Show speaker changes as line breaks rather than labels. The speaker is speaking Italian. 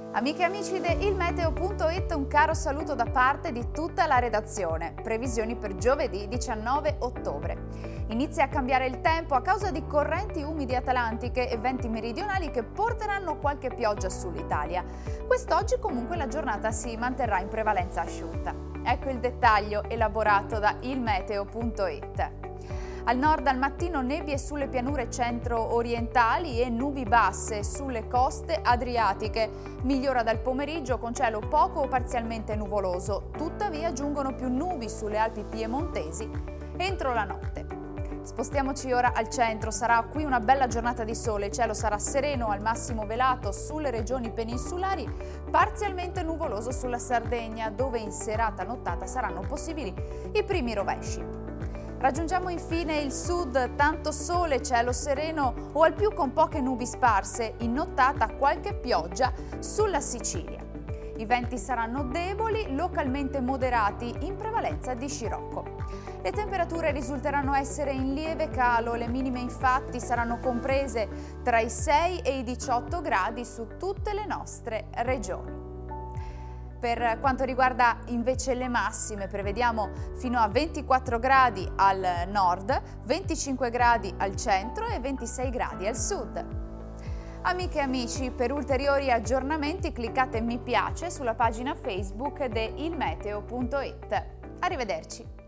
Amiche e amici di ilmeteo.it, un caro saluto da parte di tutta la redazione. Previsioni per giovedì 19 ottobre. Inizia a cambiare il tempo a causa di correnti umide atlantiche e venti meridionali che porteranno qualche pioggia sull'Italia. Quest'oggi comunque la giornata si manterrà in prevalenza asciutta. Ecco il dettaglio elaborato da ilmeteo.it. Al nord al mattino nebbie sulle pianure centro-orientali e nubi basse sulle coste adriatiche. Migliora dal pomeriggio con cielo poco o parzialmente nuvoloso. Tuttavia giungono più nubi sulle Alpi piemontesi entro la notte. Spostiamoci ora al centro, sarà qui una bella giornata di sole, il cielo sarà sereno al massimo velato sulle regioni peninsulari, parzialmente nuvoloso sulla Sardegna, dove in serata nottata saranno possibili i primi rovesci. Raggiungiamo infine il sud, tanto sole, cielo sereno o al più con poche nubi sparse, in nottata qualche pioggia sulla Sicilia. I venti saranno deboli, localmente moderati, in prevalenza di scirocco. Le temperature risulteranno essere in lieve calo, le minime infatti saranno comprese tra i 6 e i 18 gradi su tutte le nostre regioni. Per quanto riguarda invece le massime, prevediamo fino a 24 gradi al nord, 25 gradi al centro e 26 gradi al sud. Amiche e amici, per ulteriori aggiornamenti cliccate mi piace sulla pagina Facebook di ilmeteo.it. Arrivederci!